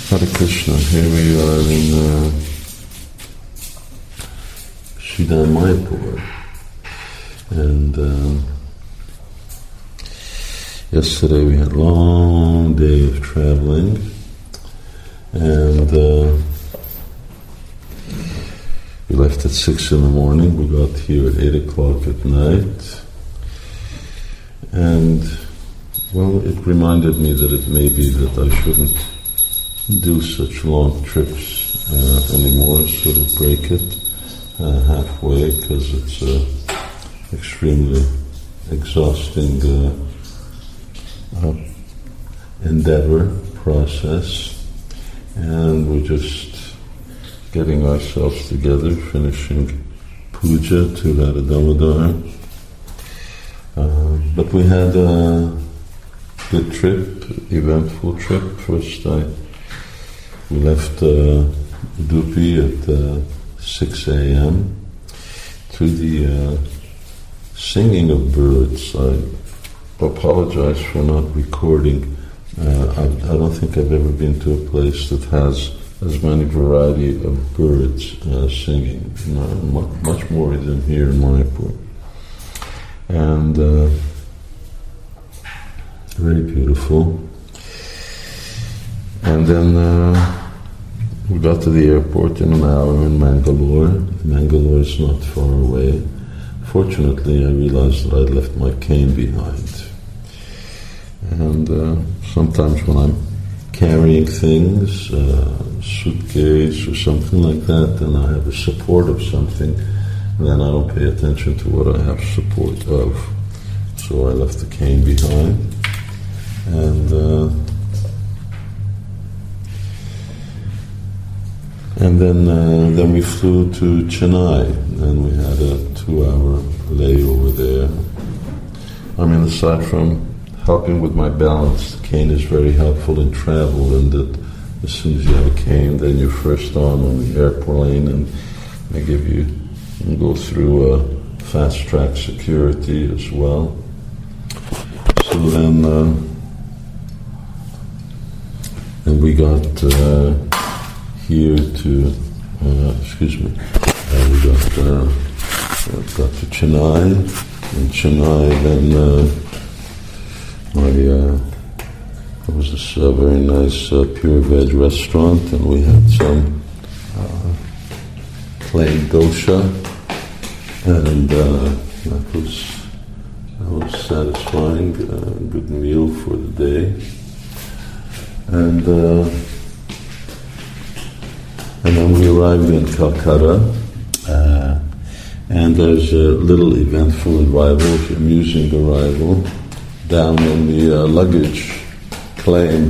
Hare Krishna. Here we are in Sridham Mayapur, and yesterday we had a long day of traveling, and we left at 6 in the morning. We got here at 8 o'clock at night, and well, it reminded me that it may be that I shouldn't do such long trips anymore, sort of break it halfway, because it's extremely exhausting endeavor, process, and we're just getting ourselves together, finishing puja to Radha Damodar. But we had a good trip, eventful trip. First we left Udupi at 6 a.m. to the singing of birds. I apologize for not recording. I don't think I've ever been to a place that has as many variety of birds singing. Much more than here in Mayapur. And very beautiful. And then we got to the airport in an hour in Mangalore. Mangalore is not far away. Fortunately, I realized that I'd left my cane behind. And sometimes when I'm carrying things, suitcase or something like that, and I have a support of something, then I don't pay attention to what I have support of. So I left the cane behind. And then we flew to Chennai, and we had a 2-hour layover there. I mean, aside from helping with my balance, the cane is very helpful in travel, and that as soon as you have a cane, then you're first on the airplane, and they give you go through fast-track security as well. So then we got here to, we got to Chennai. In Chennai, then there was this very nice pure veg restaurant, and we had some plain dosha, and that was satisfying, good meal for the day. And then we arrived in Calcutta, and there's a little eventful arrival, amusing arrival, down in the luggage claim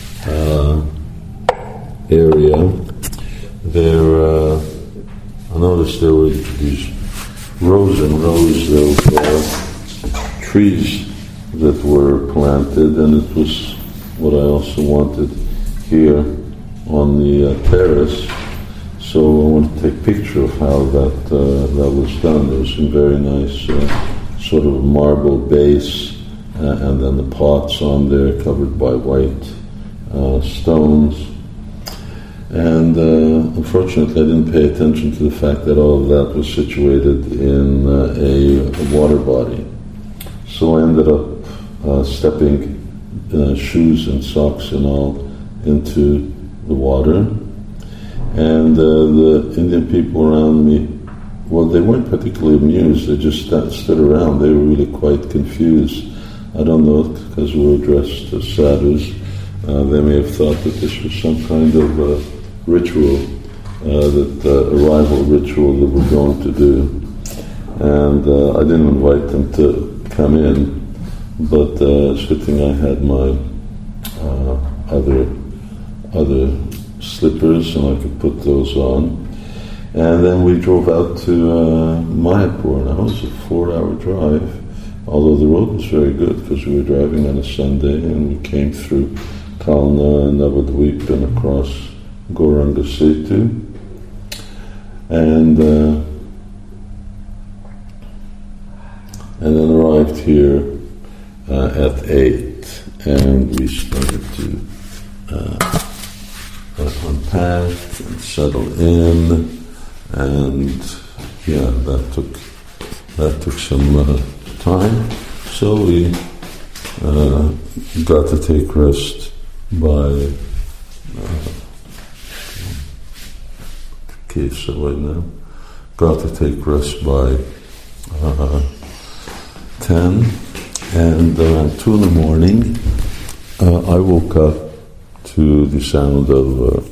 area. There, I noticed there were these rows and rows of trees that were planted, and it was what I also wanted here on the terrace. So I want to take a picture of how that was done. There was some very nice sort of marble base, and then the pots on there covered by white stones. And unfortunately, I didn't pay attention to the fact that all of that was situated in a water body. So I ended up stepping shoes and socks and all into the water. And the Indian people around me, well, they weren't particularly amused. They just stood around. They were really quite confused. I don't know, because we were dressed as sadhus. They may have thought that this was some kind of ritual, arrival ritual that we're going to do. And I didn't invite them to come in, but it's a good thing I had my other slippers, and I could put those on. And then we drove out to Mayapur. Now it was a 4-hour drive, although the road was very good because we were driving on a Sunday, and we came through Kalna and Navadvip and across Gauranga Setu. And then arrived here at 8, and we started to packed and settle in, and yeah, that took some time. So we got to take rest by case right now. Got to take rest by 10, and around 2 in the morning, I woke up to the sound of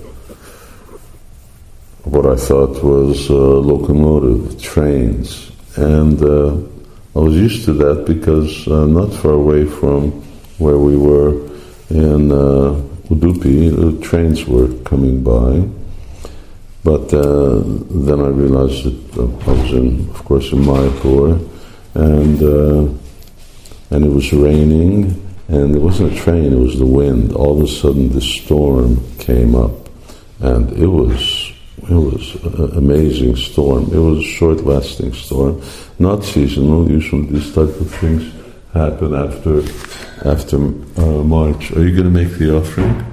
what I thought was locomotive trains, and I was used to that because not far away from where we were in Udupi, trains were coming by. But then I realized that I was of course, in Mayapur, and it was raining, and it wasn't a train; it was the wind. All of a sudden, the storm came up, and it was an amazing storm. It was a short-lasting storm, not seasonal. Usually, these type of things happen after March. Are you going to make the offering?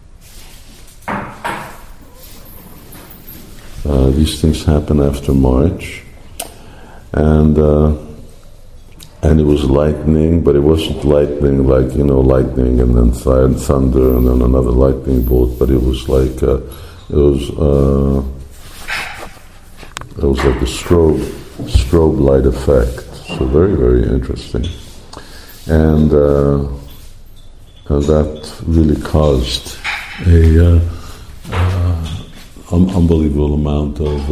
These things happen after March, and it was lightning, but it wasn't lightning like lightning and then thunder and then another lightning bolt. But it was like it was like a strobe light effect. So very, very interesting, and that really caused a unbelievable amount of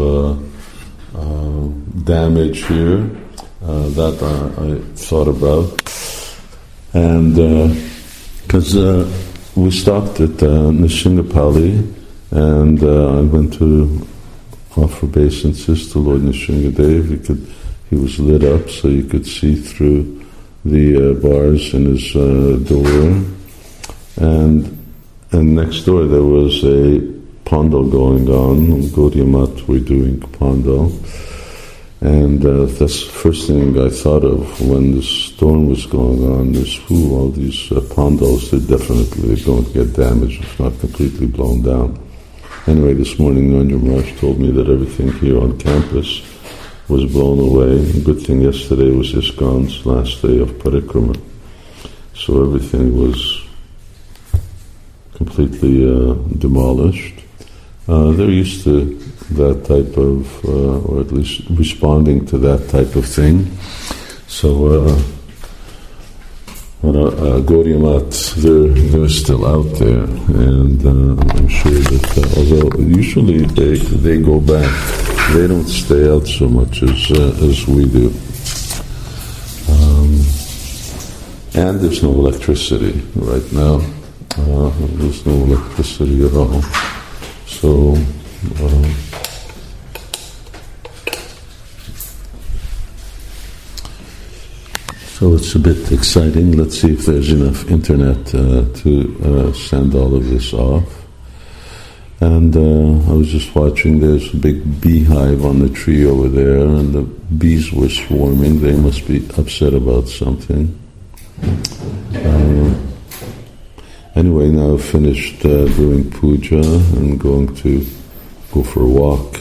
damage here that I thought about, and because we stopped at Nrsimhapalli, and I went to offer obeisances to Lord Nrsimhadev. He was lit up, so you could see through the bars in his door, and next door there was a Pandal going on. Gaudiya Math were doing Pandal, and that's the first thing I thought of when the storm was going on. Is all these Pandals, they're going to get damaged, if not completely blown down. Anyway, this morning Narendra Maharaj told me that everything here on campus was blown away. Good thing yesterday was ISKCON's last day of parikrama, so everything was completely demolished. They're used to that type of, or at least responding to that type of thing. So, Gaudiya Math, they're still out there, and I'm sure that, although usually they go back, they don't stay out so much as we do. And there's no electricity right now. There's no electricity at all. So, it's a bit exciting. Let's see if there's enough internet to send all of this off. And I was just watching, there's a big beehive on the tree over there, and the bees were swarming. They must be upset about something. Anyway, now I've finished doing puja and going to go for a walk,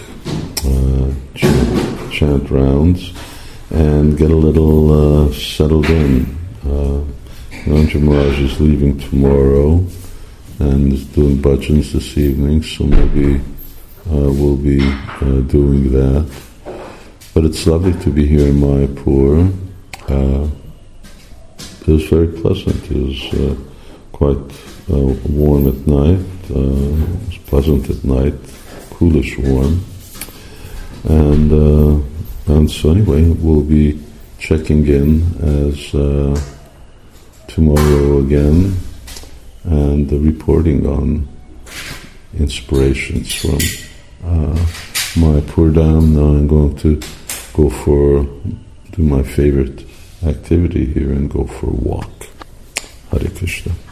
chant rounds, and get a little settled in. Narendra Maharaj is leaving tomorrow and is doing bhajans this evening, so maybe we'll be doing that. But it's lovely to be here in Mayapur. It was very pleasant. It was quite warm at night. It was pleasant at night, coolish warm. And so anyway, we'll be checking in as tomorrow again, and reporting on inspirations from Mayapur Dham. Now I'm going to do my favorite activity here and go for a walk. Hare Krishna.